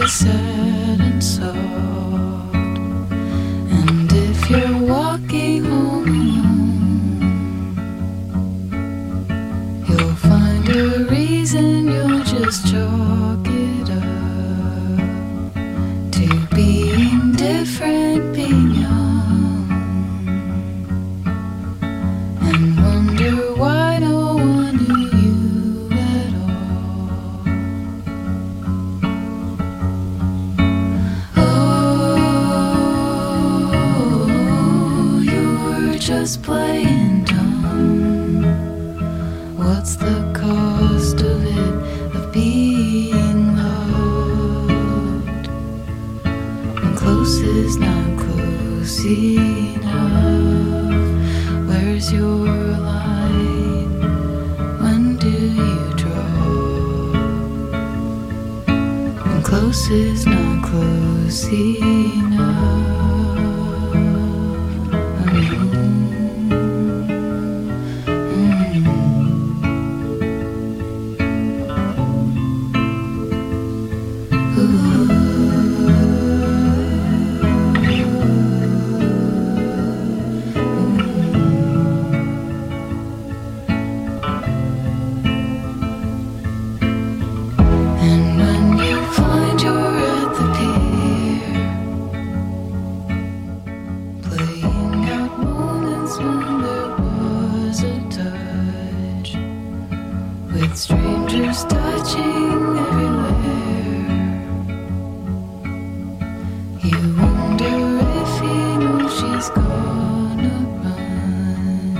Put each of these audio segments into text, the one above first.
is sad and soft. And if you're walking home alone, you'll find a reason, you'll just chalk it up to being different, being young, and wonder why no one knew you at all. Oh, you were just playing dumb. What's the cost of it, of being loved? And close is not close enough. Where's your line? When do you draw? And close is not close enough. And when you find you're at the pier, playing out moments when there was a touch, with strangers touching everywhere, you wonder if he knows she's gonna run.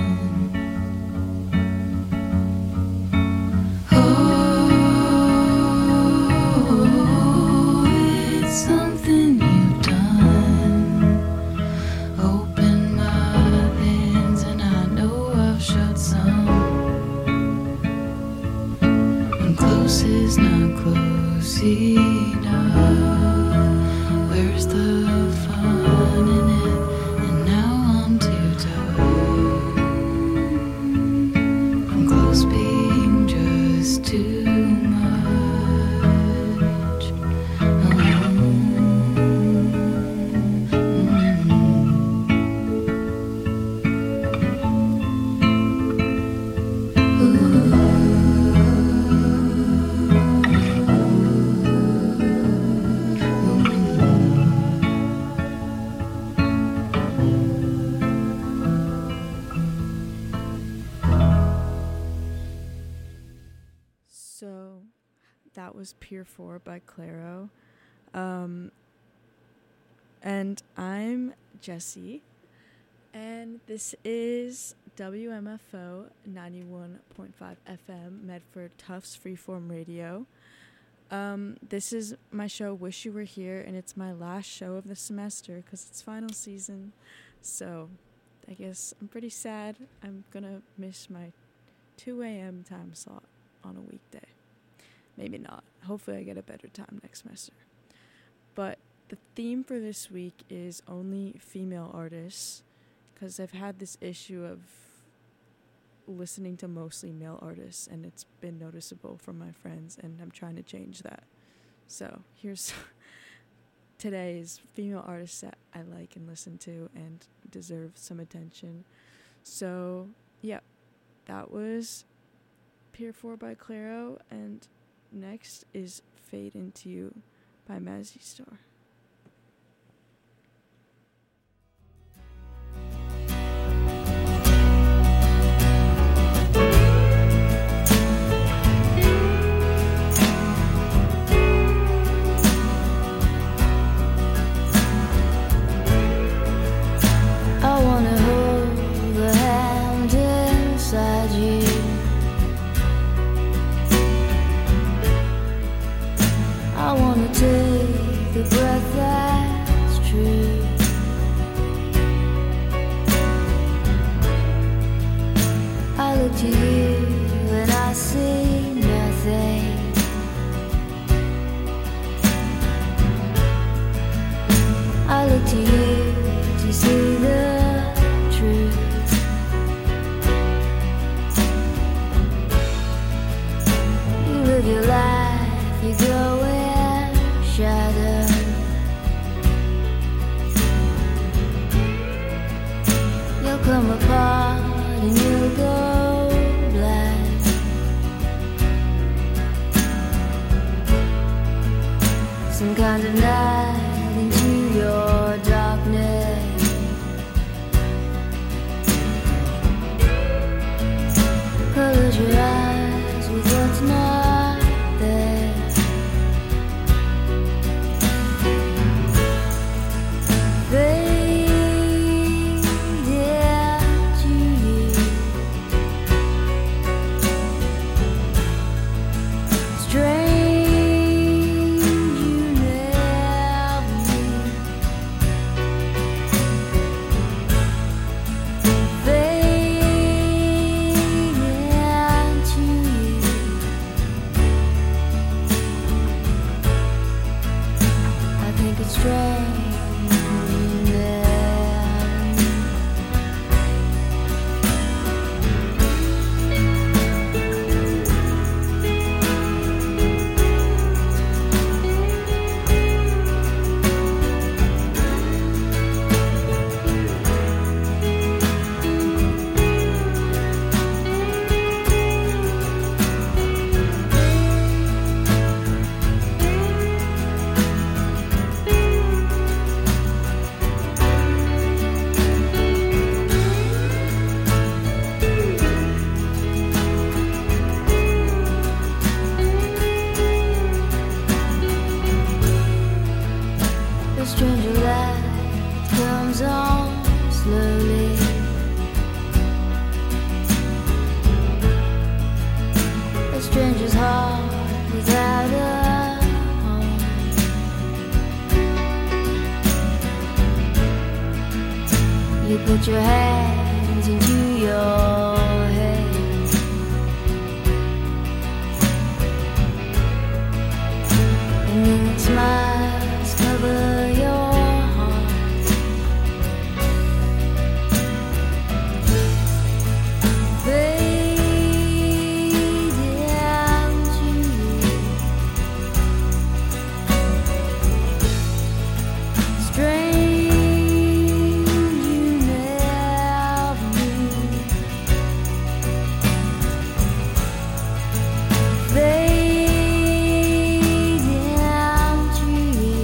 Oh, it's something you've done. Open my hands and I know I've shut some. And close is not close enough. Where's the fun in it? And now I'm too tired. From close being just too much. So that was Pier 4 by Clairo. And I'm Jessie. And this is WMFO 91.5 FM, Medford Tufts Freeform Radio. This is my show, Wish You Were Here, and it's my last show of the semester because it's final season. So I guess I'm pretty sad. I'm gonna miss my 2 a.m. time slot on a weekday. Maybe not. Hopefully I get a better time next semester. But the theme for this week is only female artists, because I've had this issue of listening to mostly male artists, and it's been noticeable from my friends, and I'm trying to change that. So here's today's female artists that I like and listen to and deserve some attention. So yeah, that was Pier 4 by Clairo, and next is Fade Into You by Mazzy Star. I wanna hold the hand inside you. I wanna take the breath that's true. I look to you and I see nothing. I look to you to see the truth. You live your life, you go in shadow. colored your eyes with what's not there. Fade into you. Strange you never knew. stranger light comes on slowly. A stranger's heart without a home. You put your hands into your head, and then smiles cover your heart. Fade into you. Strange you never knew. Fade into you.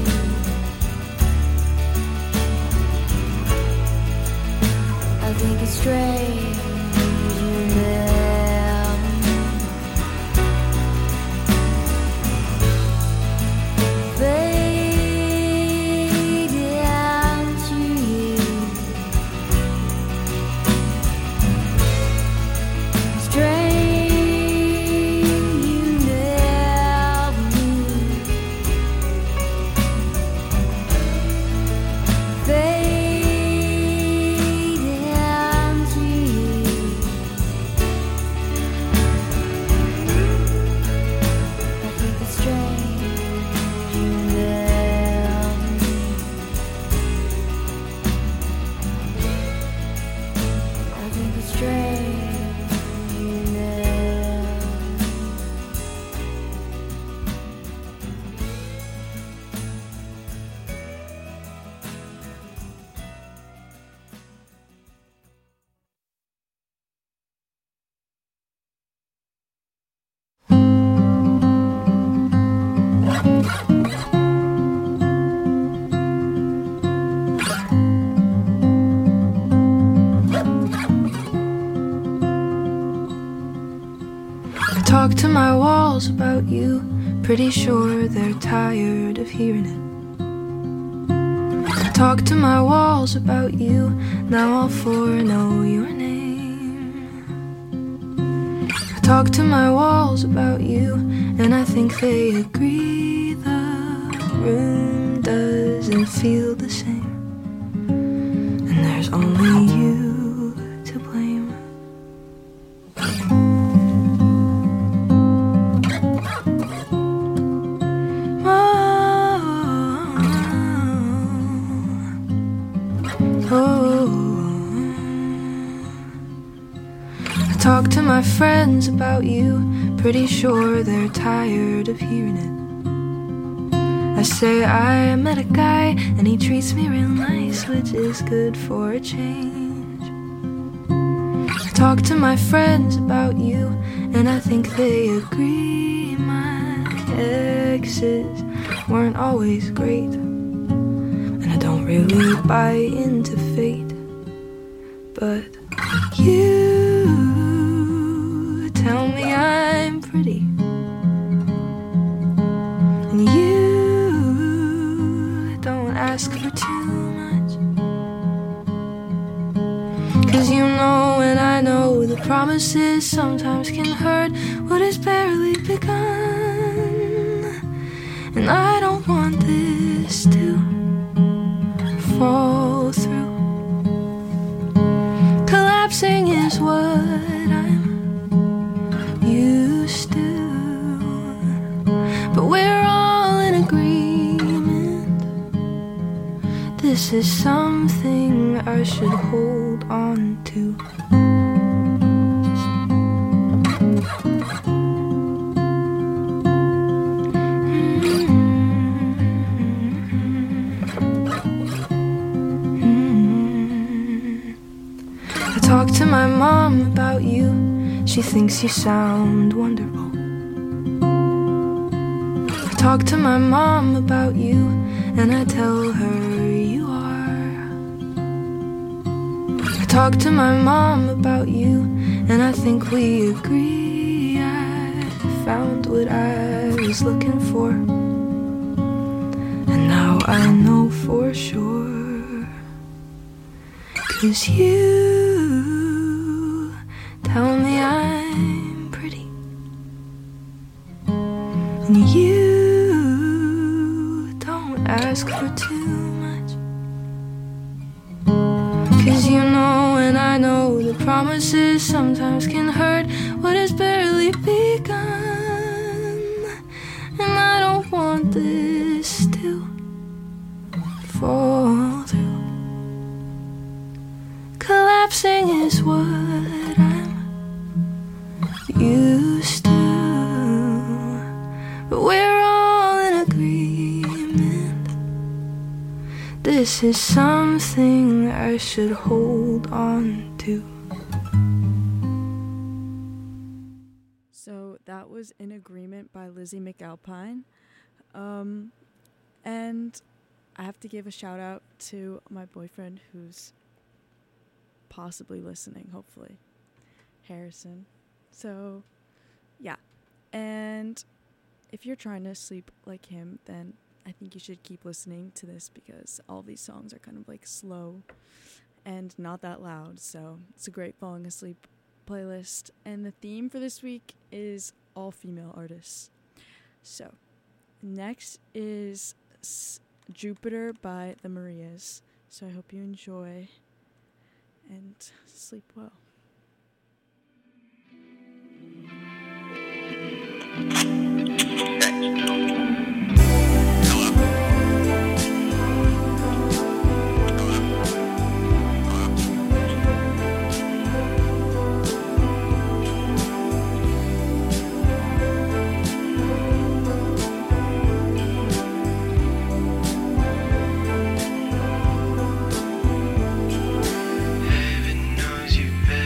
I think it's strange you never knew. Fade into you. Strange you never knew. Fade into you. I think it's strange you never knew. I think it's strange you never I talk to my walls about you, pretty sure they're tired of hearing it. I talk to my walls about you, now all four know your name. I talk to my walls about you, and I think they agree the room doesn't feel the same. And there's only you to blame. I talk to my friends about you, pretty sure they're tired of hearing it. I say I met a guy and he treats me real nice, which is good for a change. I talk to my friends about you, and I think they agree my exes weren't always great. And I don't really buy into fate, but you promises sometimes can hurt what is barely begun. And I don't want this to fall through. Collapsing is what I'm used to, but we're all in agreement. This is something I should hold on to. Talk to my mom about you. She thinks you sound wonderful. I talk to my mom about you, and I tell her you are. I talk to my mom about you, and I think we agree. I found what I was looking for, and now I know for sure. 'Cause you tell me I'm pretty, and you don't ask for too much. 'Cause you know and I know the promises sometimes can hurt what has barely begun. And I don't want this to fall through. Collapsing is what I'm used to, but we're all in agreement. This is something I should hold on to. So that was In Agreement by Lizzie McAlpine. And I have to give a shout out to my boyfriend who's possibly listening, hopefully, Harrison. So, yeah. And if you're trying to sleep like him, then I think you should keep listening to this because all these songs are kind of like slow and not that loud. So, it's a great falling asleep playlist. And the theme for this week is all female artists. So, next is Jupiter by the Marias. So, I hope you enjoy and sleep well. Heaven knows you better.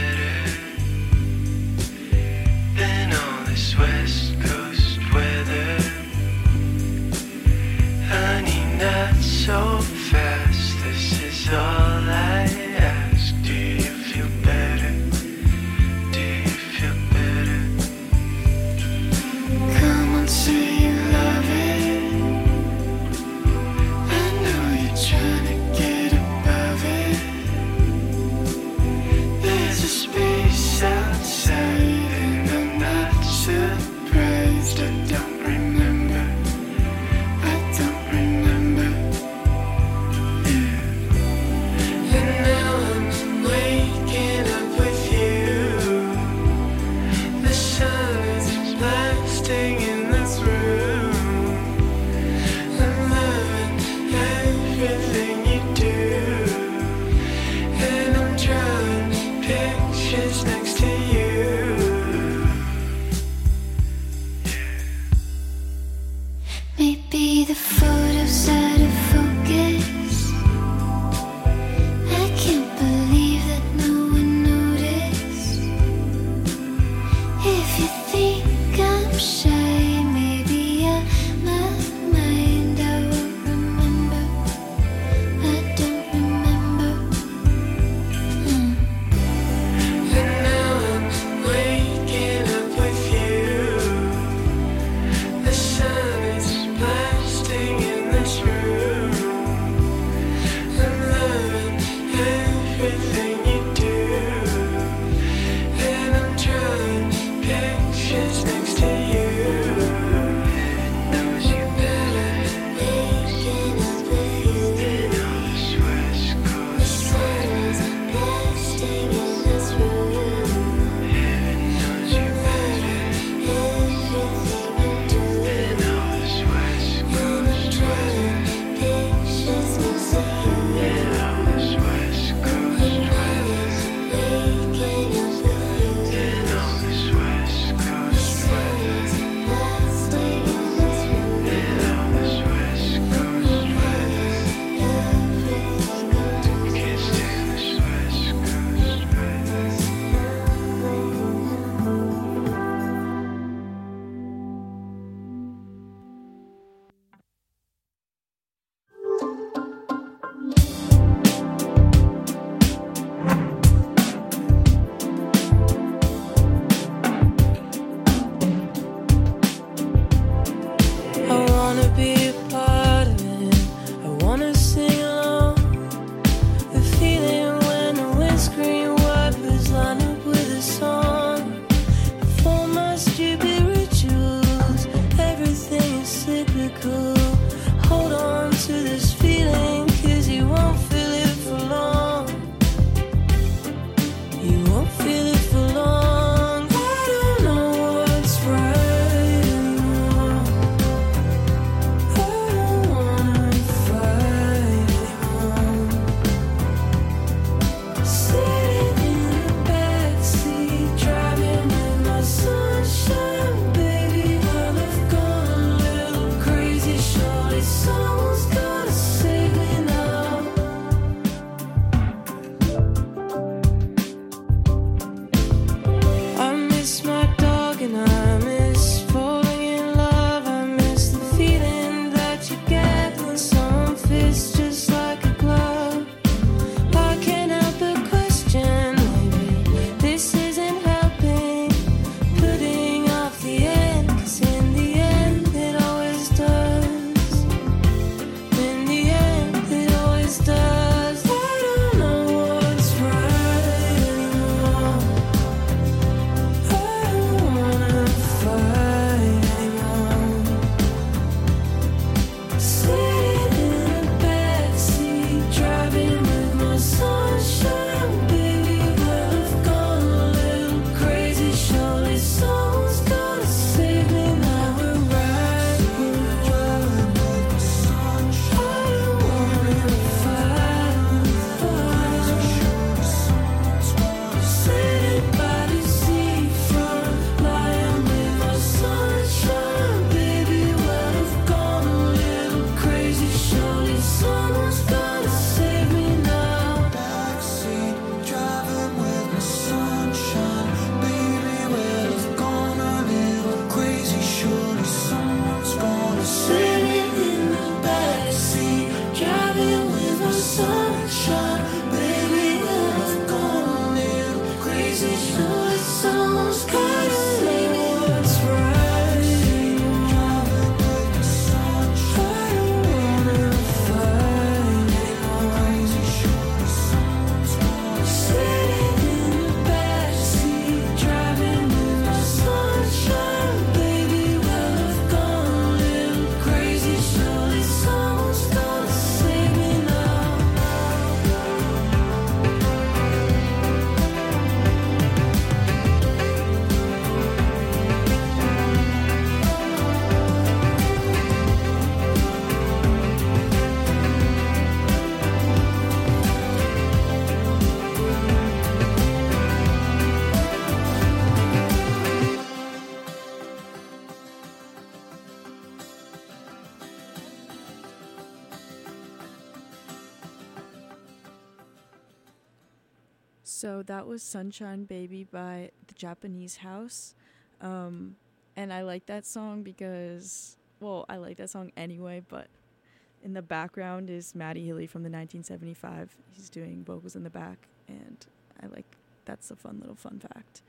So that was Sunshine Baby by The Japanese House. And I like that song because, well, I like that song anyway, but in the background is Matty Healy from the 1975. He's doing vocals in the back, and that's a fun little fun fact.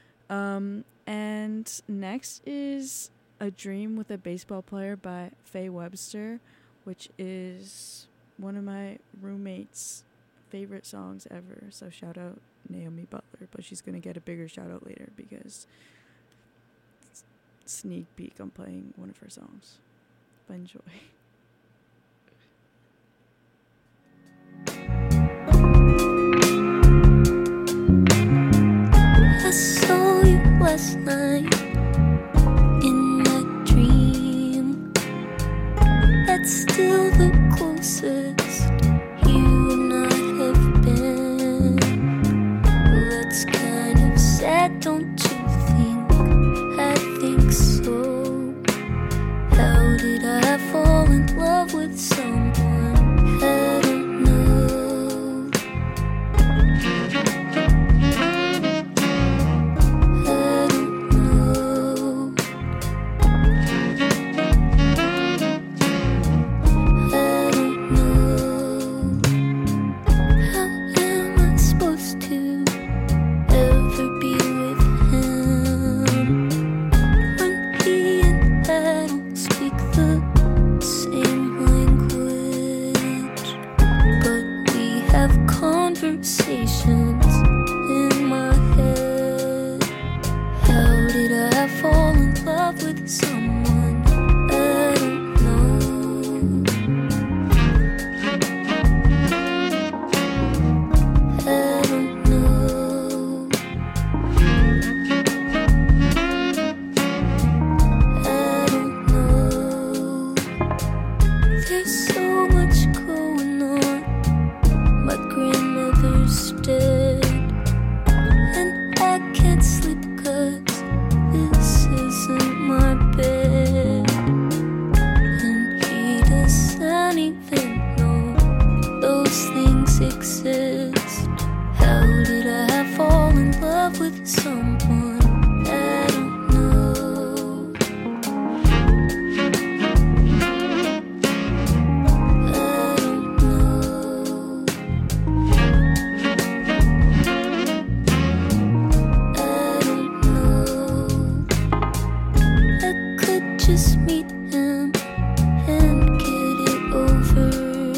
And next is A Dream with a Baseball Player by Faye Webster, which is one of my roommates' favorite songs ever. So shout out Naomi Butler, but she's going to get a bigger shout out later because sneak peek, I'm playing one of her songs. But enjoy. I saw you last night in a dream. That's still the closest you and I have been. That's kind of sad, don't you think? I think so. How did I fall in love with someone? I don't know. Conversations in my head. How did I fall in love with someone? I don't know. I don't know. I don't know. There's so much going on. My grandmother's dead, and I can't sleep 'cause this isn't my bed. And he doesn't even know those things exist. How did I fall in love with someone? I don't know. I don't know. Just meet him and get it over.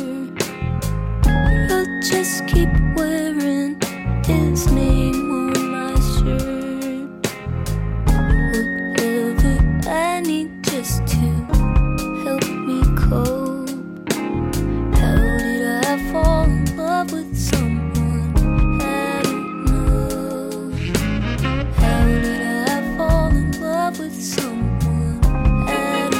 I'll just keep wearing his name on my shirt. Whatever I need just to help me cope. How did I fall in love with someone? I don't know. How did I fall in love with someone? I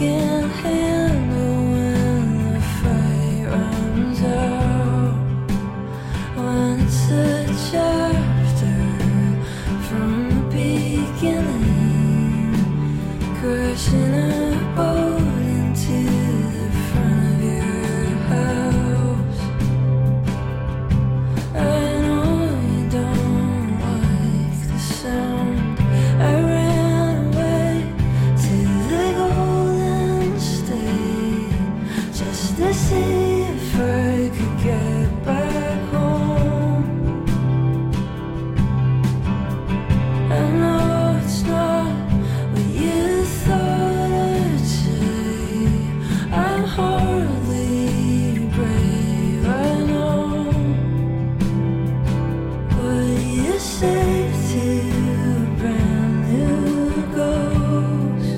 can't handle when the fight runs out. When it's a chapter from the beginning, crashing a boat into the front of your house. I know you don't like the sound. I ran away to the Golden State just to see if I could get back home. I know it's not what you thought I'd say. I'm hardly brave, I know. What you say to a brand new ghost?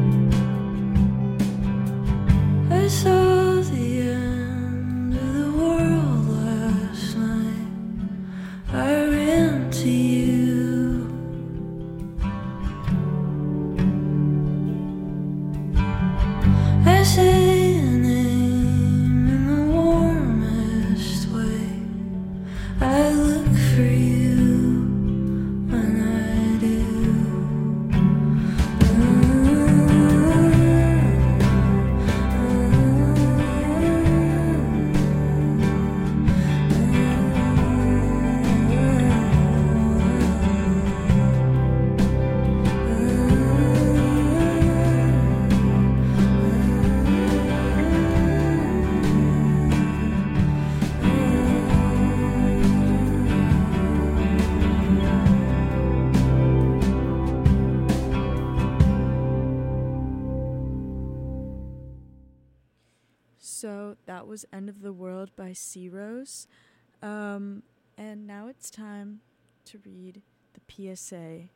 I saw the end of the world last night. I ran to you. I say your name in the warmest way. I look for you when I do. So that was End of the World by Sea Rose. And now it's time to read the PSA.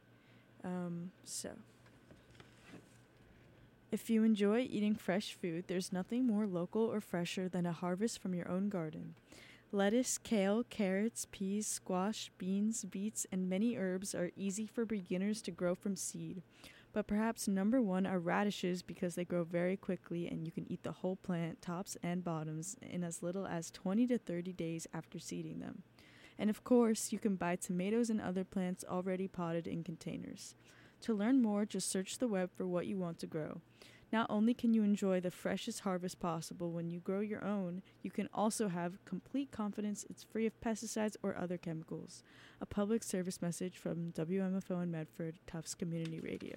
If you enjoy eating fresh food, there's nothing more local or fresher than a harvest from your own garden. Lettuce, kale, carrots, peas, squash, beans, beets, and many herbs are easy for beginners to grow from seed. But perhaps number one are radishes because they grow very quickly and you can eat the whole plant, tops and bottoms, in as little as 20 to 30 days after seeding them. And of course, you can buy tomatoes and other plants already potted in containers. To learn more, just search the web for what you want to grow. Not only can you enjoy the freshest harvest possible when you grow your own, you can also have complete confidence it's free of pesticides or other chemicals. A public service message from WMFO in Medford, Tufts Community Radio.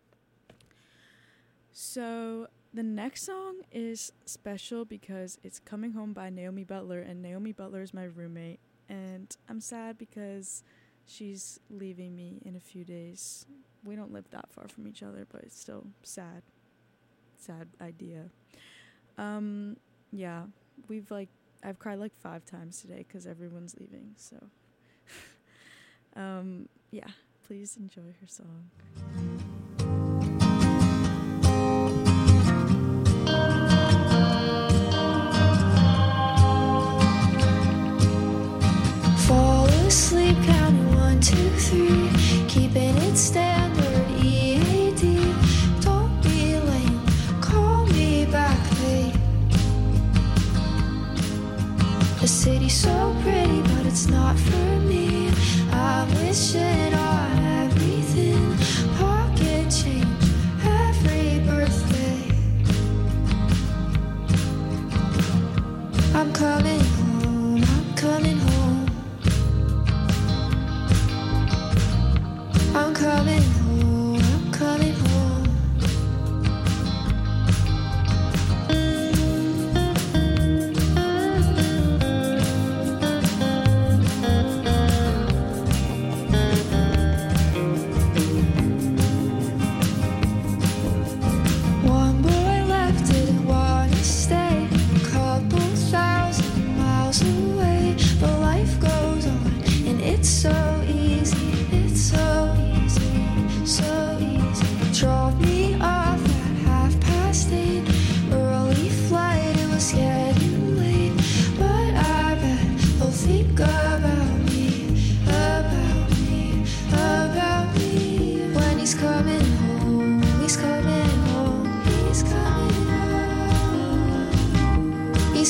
So the next song is special because it's Coming Home by Naomi Butler, and Naomi Butler is my roommate, and I'm sad because she's leaving me in a few days. We don't live that far from each other, but it's still sad idea. Yeah, I've cried like 5 times today because everyone's leaving, so yeah, please enjoy her song. Fall asleep counting 1, 2, 3, keeping it standard EAD. Don't be lame, call me back late. The city's so pretty, but it's not for me. I'm wishing on everything, pocket change every birthday. I'm coming home, I'm coming home. I'm coming home, I'm coming home.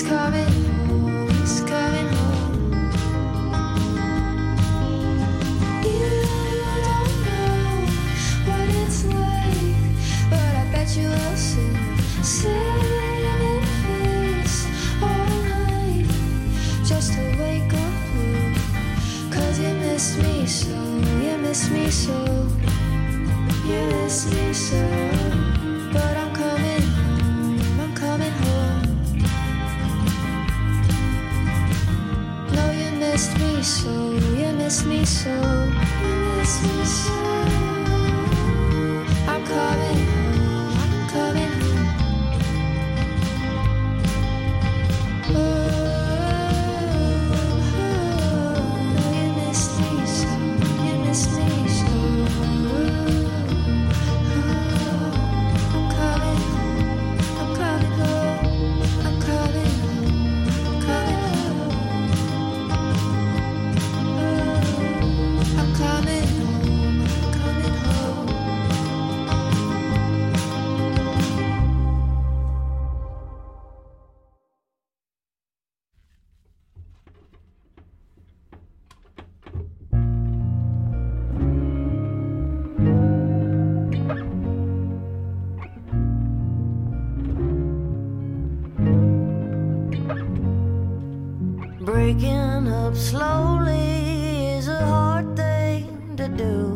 Breaking up slowly is a hard thing to do.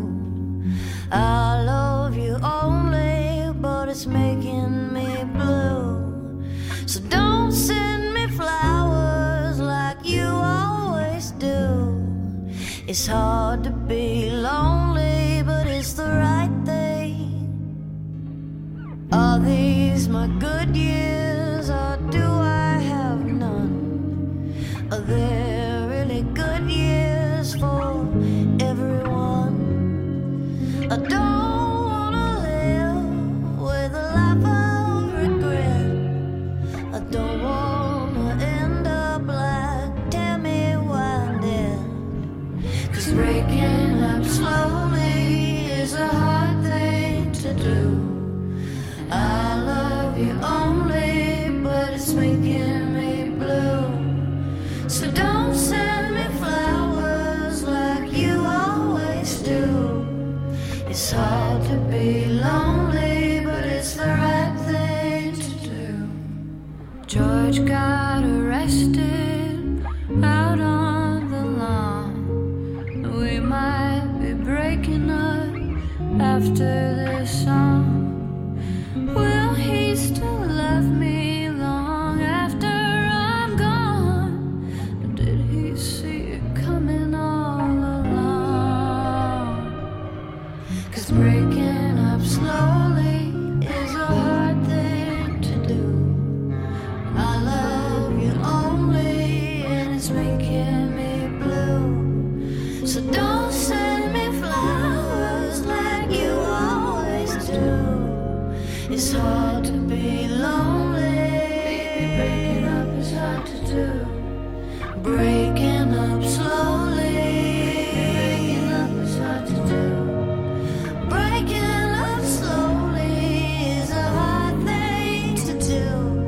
I love you only, but it's making me blue. So don't send me flowers like you always do. It's hard to be lonely, but it's the right thing. Are these my good years, or do I have none? Are there really good years for everyone? I don't wanna live with a life of regret. I don't wanna end up like Tammy Wynette. 'Cause breaking up slowly is a hard thing to do. I love you only, but it's making me blue. So don't send me flowers like you always do. It's hard to be lonely, but it's the right thing to do. George got arrested out on the lawn. We might be breaking up after this song. Will he still love me long after I'm gone? Or did he see it coming all along? 'Cause breaking up slowly is a hard thing to do. I love you only, and it's making me blue. So don't send me flowers like you always do. It's hard to be lonely. Breaking up is hard to do. Breaking up slowly. Breaking up is hard to do. Breaking up slowly is a hard thing to do.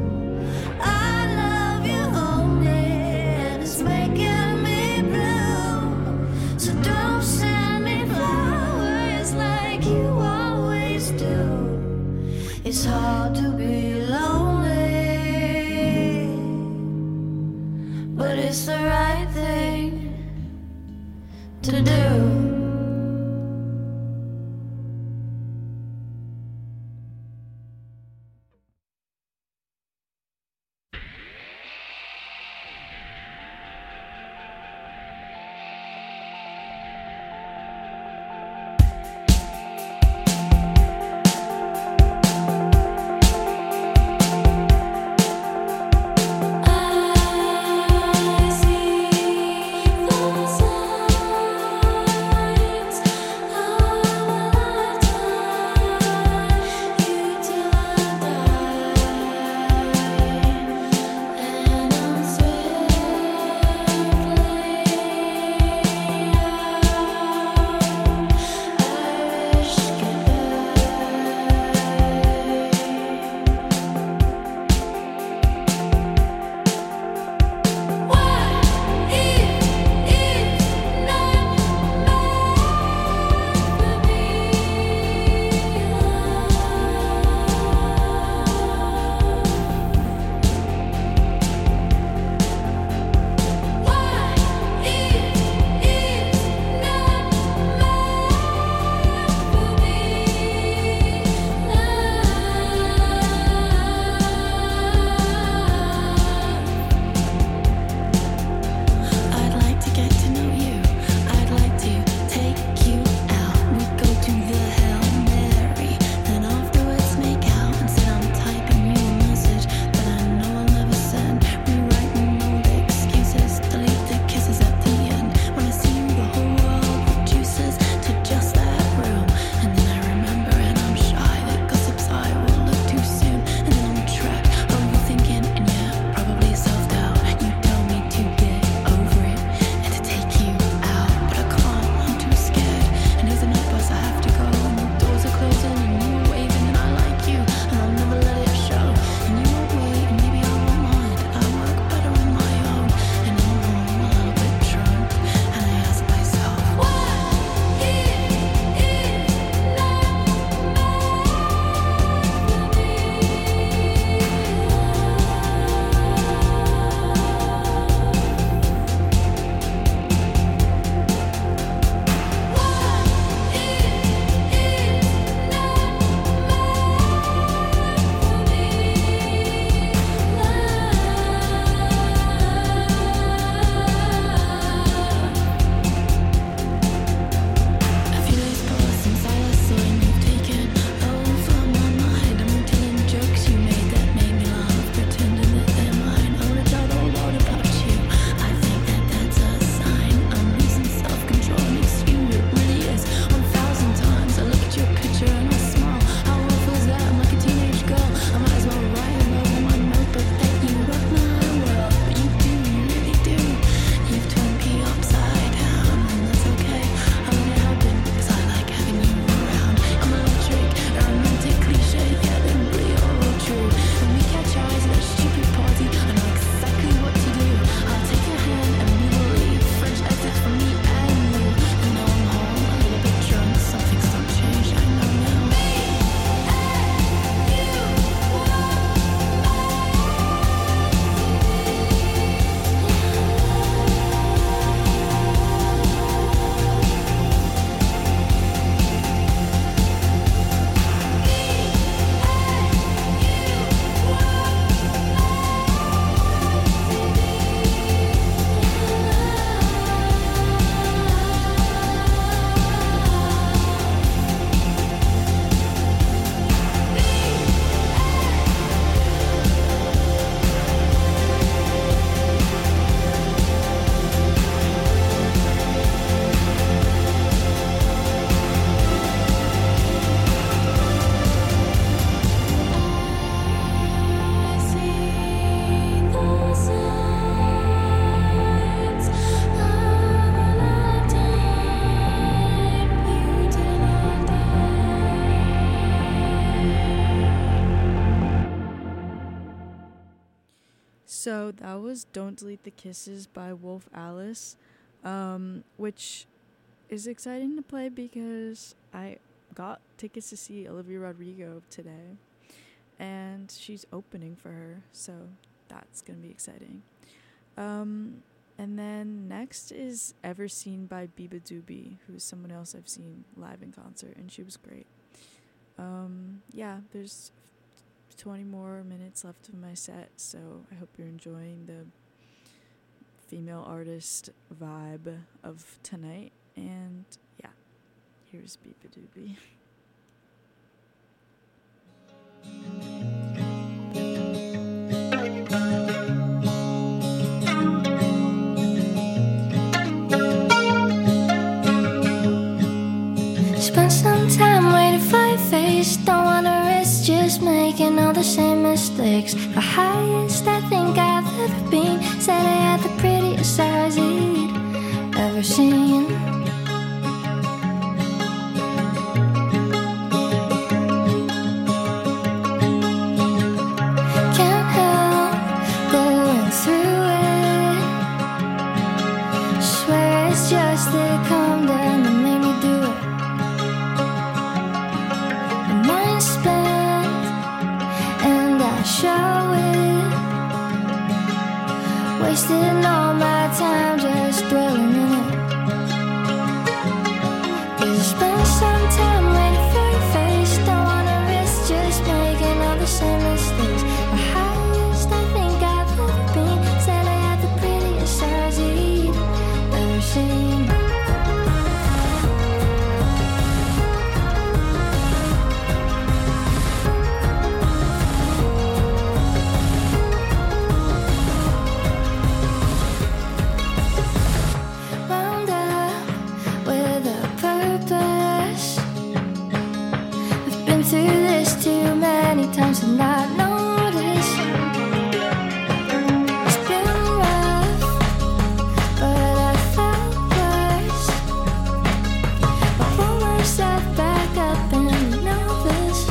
I love you only, and it's making me blue. So don't send me flowers like you always do. It's hard to be lonely, but it's the right thing to do. I see the sun. So that was Don't Delete the Kisses by Wolf Alice, which is exciting to play because I got tickets to see Olivia Rodrigo today, and she's opening for her, so that's going to be exciting. And then next is Ever Seen by Biba Doobie, who's someone else I've seen live in concert, and she was great. Yeah, there's 20 more minutes left of my set, so I hope you're enjoying the female artist vibe of tonight. And yeah, here's Biba Doobie. Spend some time waiting for your face. Don't wanna risk just making all the same mistakes. The highest I think I've ever been. Said I had the prettiest eyes you'd ever seen. Can't help going through it. Swear it's just the calm down that made me do it. Mind spent, and I show it. Wasting all my time just dwelling in it. 'Cause I spent some time waiting for your face. Don't wanna risk just making all the same mistakes. The highest I think I've ever been. Said I had the prettiest eyes you'd ever seen. Wound up with a purpose. I've been through this too many times to not notice. It's been rough, but I felt worse. I pull myself back up and know this.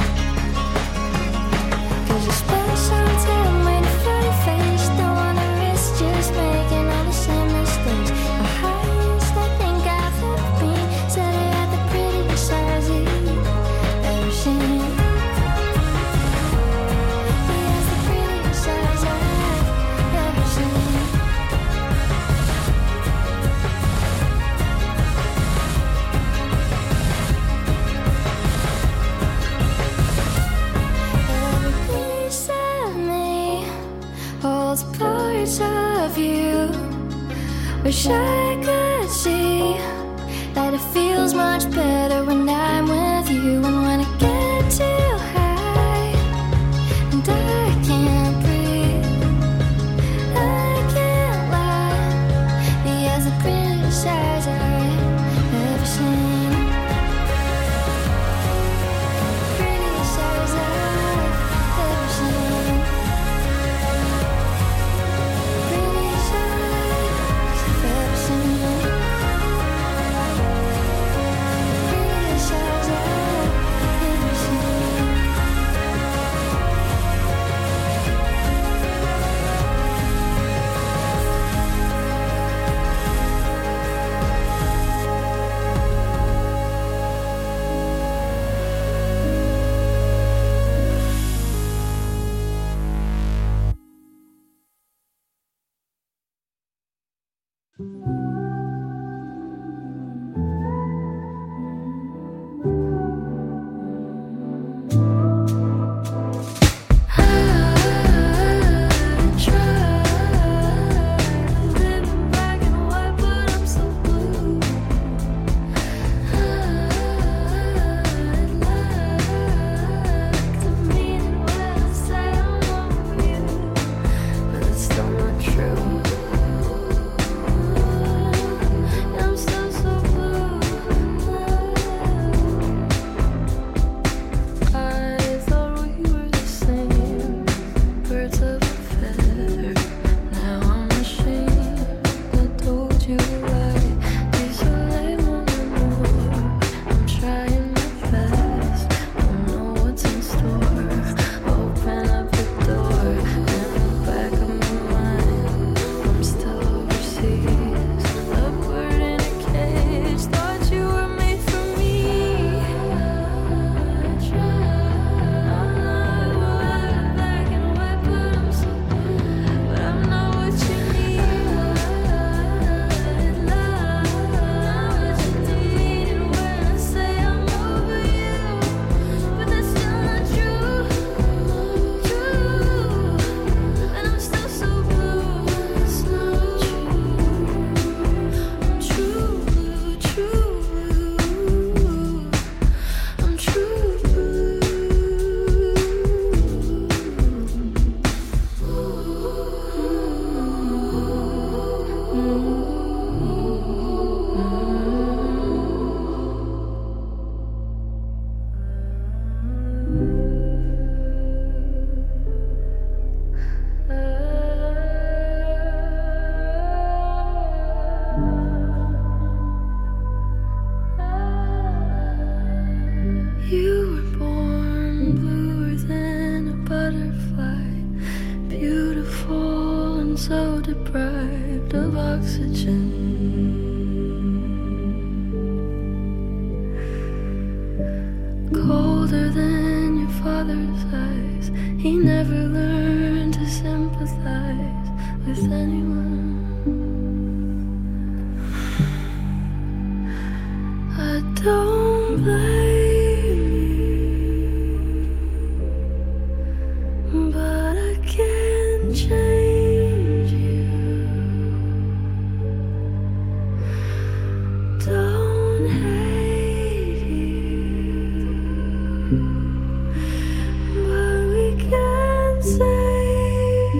'Cause I spent some time waiting for your face. Don't wanna risk just making all the same mistakes. The highest I think I've ever been. Said I had the prettiest eyes you'd ever seen. He has the prettiest eyes I've ever seen. Every piece of me holds parts of you. Wish I could see that it feels much better when I'm with you. And when I get too high and I can't breathe, I can't lie. He has the prettiest eyes I've ever seen. Prettiest eyes I've ever seen. Prettiest eyes I've ever seen. Prettiest eyes I've ever terrified, beautiful and so deprived of oxygen. Colder than your father's eyes, he never learned to sympathize with anyone. I don't blame you, but I can't change you. Don't hate you, but we can't save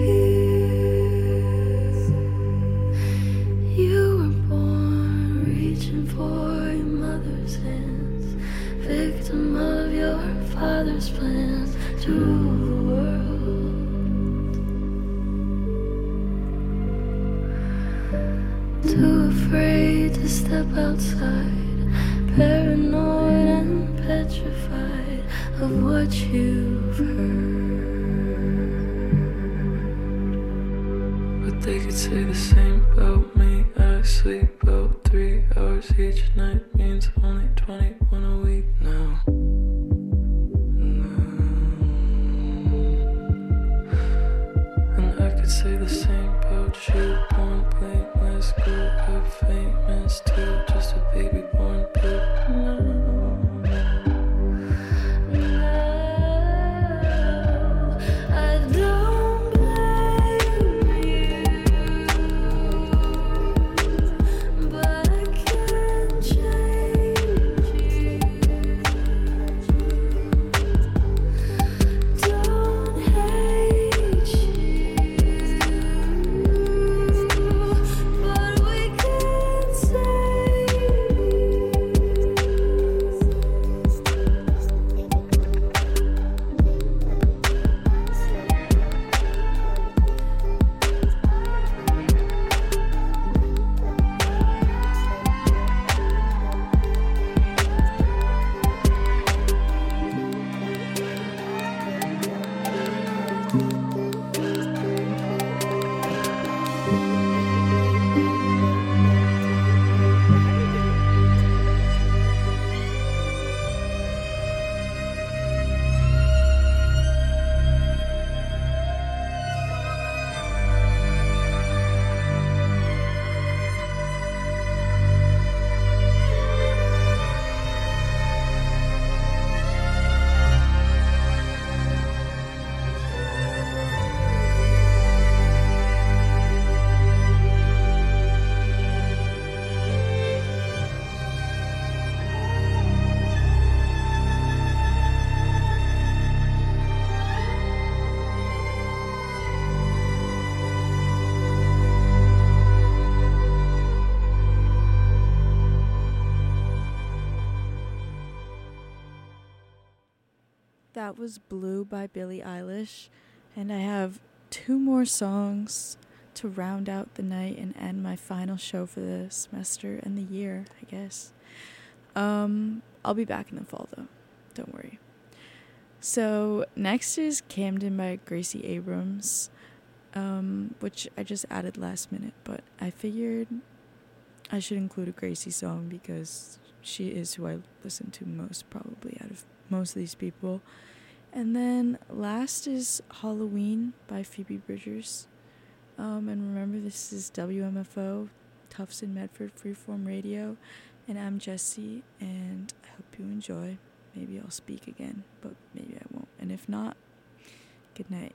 you. You were born reaching for your mother's hands, victim of your father's plans to rule the world. Too afraid to step outside, paranoid and petrified of what you've heard. But they could say the same about me. I sleep about 3 hours each night, means only 21 a week now. And I could say the same about you, born blameless, grew up famous too, just a baby born poop. I don't blame you, but I can't change you. Don't hate you, but we can't save That was Blue by Billie Eilish, and I have 2 more songs to round out the night and end my final show for the semester and the year, I guess. I'll be back in the fall though, don't worry. So next is Camden by Gracie Abrams, which I just added last minute, but I figured I should include a Gracie song because she is who I listen to most probably out of most of these people. And then last is Halloween by Phoebe Bridgers. And remember, this is WMFO, Tufts in Medford Freeform Radio, and I'm Jessie, and I hope you enjoy. Maybe I'll speak again, but maybe I won't. And if not, good night.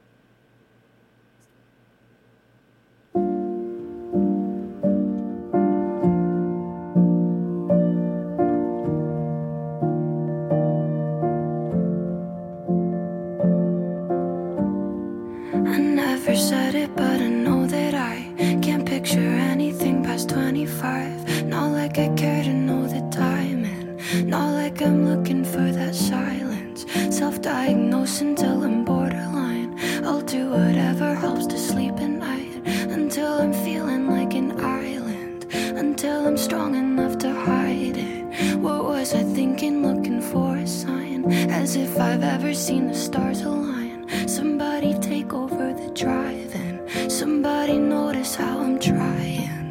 Said it, but I know that I can't picture anything past 25. Not like I care to know the time, and not like I'm looking for that silence. Self-diagnose until I'm borderline. I'll do whatever helps to sleep at night, until I'm feeling like an island, until I'm strong enough to hide it. What was I thinking, looking for a sign, as if I've ever seen the stars align? Somebody somebody take over the driving. Somebody notice how I'm trying.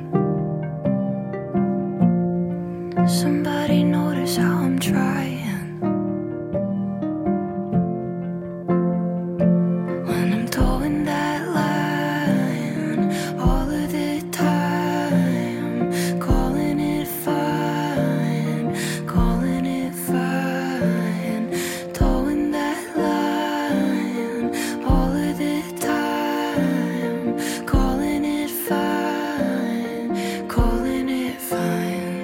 Somebody notice how I'm trying. When I'm towing that line all of the time, calling it fine, calling it fine. Towing that line all of the time, calling it fine, calling it fine.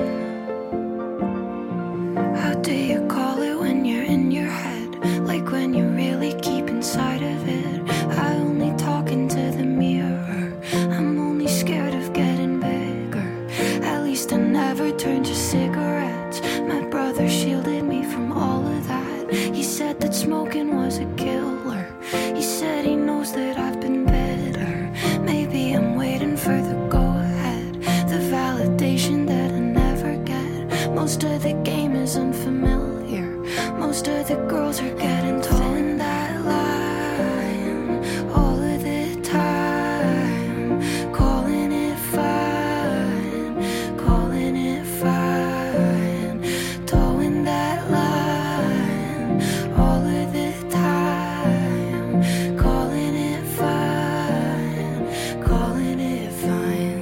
How do you call it when you're in your head? Like when you really keep inside of it. I only talk into the mirror. I'm only scared of getting bigger. At least I never turned to cigarettes. My brother shielded me from all of that. He said that smoking was a killer. He said he knows that I've been better. Maybe I'm waiting for the go-ahead, the validation that I never get. Most of the game is unfamiliar. Most of the girls are getting tall in that line all of the time, calling it fine, calling it fine. Towing that line all of the time, calling it fine, calling it fine.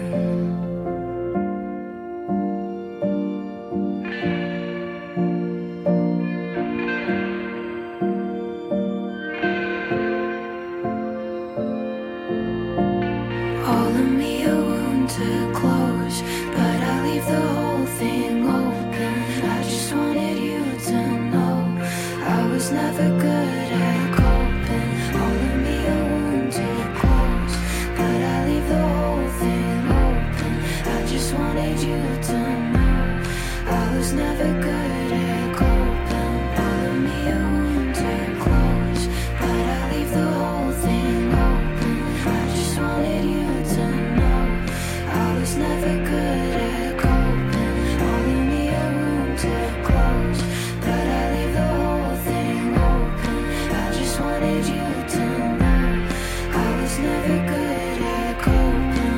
All of me a wound to close, but I leave the whole thing open. I just wanted you to know I was never good at coping. All of me a wound to close, but I leave the whole thing open. I just wanted you to know I was never good at coping. All of me a wound to close, but I leave the whole thing open. I just wanted you to know I was never good at coping. All of me a wound to close, but I leave the whole thing open. I just wanted you to know I was never good at coping.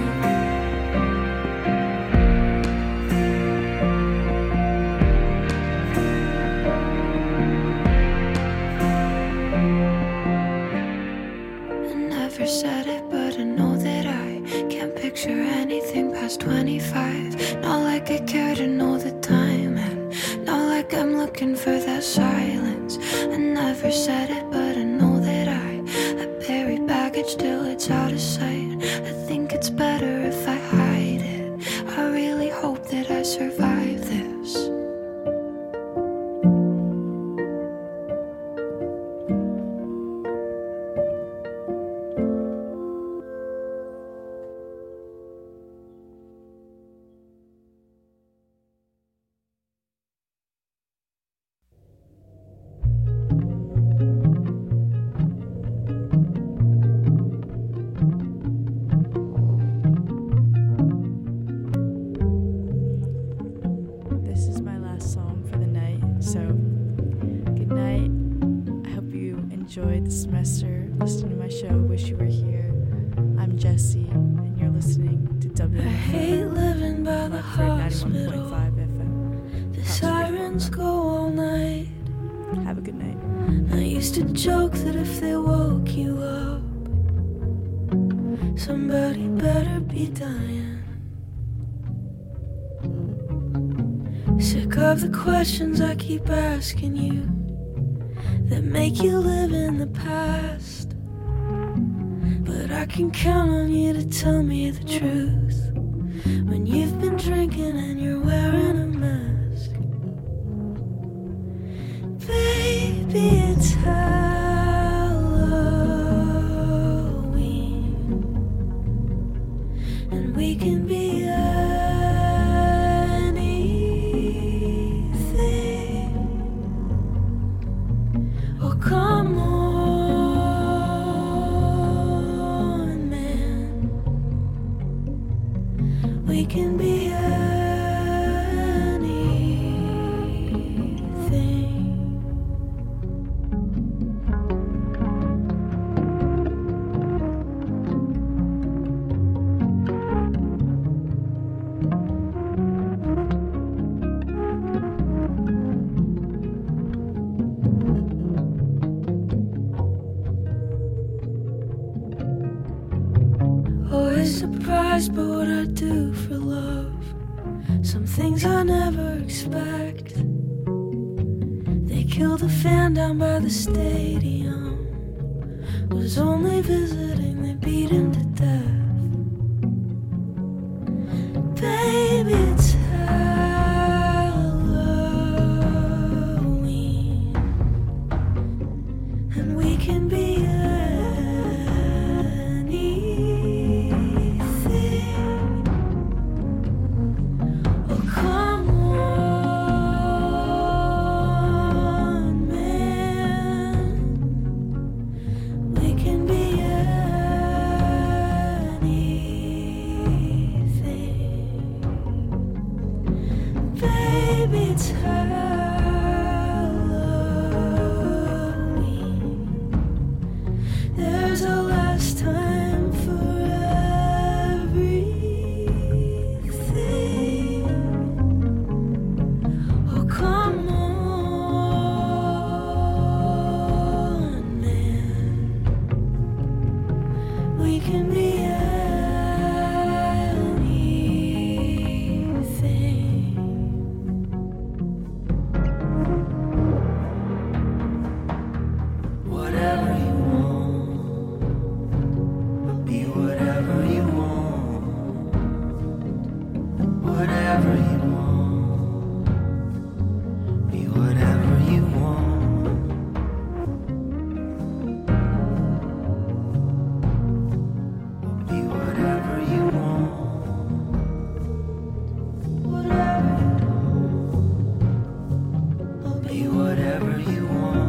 I never said it, but I know that I can't picture anything past 25. Not like I care to know the time, and not like I'm looking for that silence. I never said it, but I know that I bury baggage till it's out of sight. I think it's better if I hide it. I really hope that I survive this. This is my last song for the night, so good night. I hope you enjoyed the semester listening to my show. Wish you were here. I'm Jessie, and you're listening to I WFM hate living by the for 91.5 hospital. FM. The sirens go all night. Have a good night. I used to joke that if they woke you up, somebody better be dying. Sick of the questions I keep asking you that make you live in the past. But I can count on you to tell me the truth when you've been drinking and you're wearing a mask. Baby, it's Halloween, and we can be anything. Oh, come on, man. We can be anything. always surprised by what I do for love. Some things I never expect. They killed a fan down by the stadium. Was only visiting, they beat him to death. Baby, it's Halloween, and we can be anything. Oh, come on, man, we can be anything. Baby, it's Halloween. There's a last time for everything. Oh, come on, man. We can be anything. Whatever you want, be whatever you want. Whatever you want, be whatever you want. Be whatever you want. Whatever you want. Be whatever you want.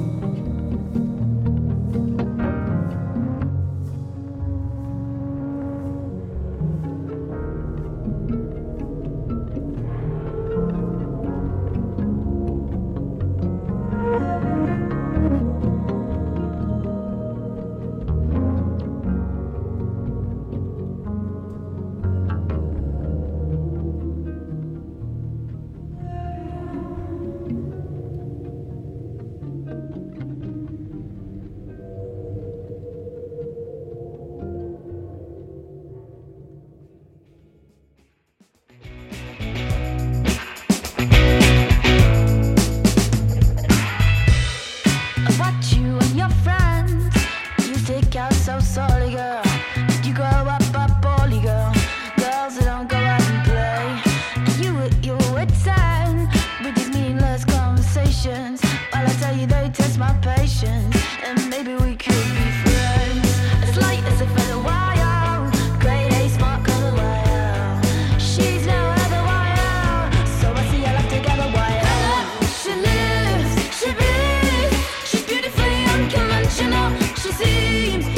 I watch you and your friends. You stick out so sorry, girl. You grow up poorly, girl. Girls that don't go out and play. You would stand with these meaningless conversations while I tell you they test my patience. And maybe we could be friends. As light as a feather wire, grade A smart color wire. She's no other wire, so I see our life together wire. She lives, she breathes. She's beautifully unconventional. She seems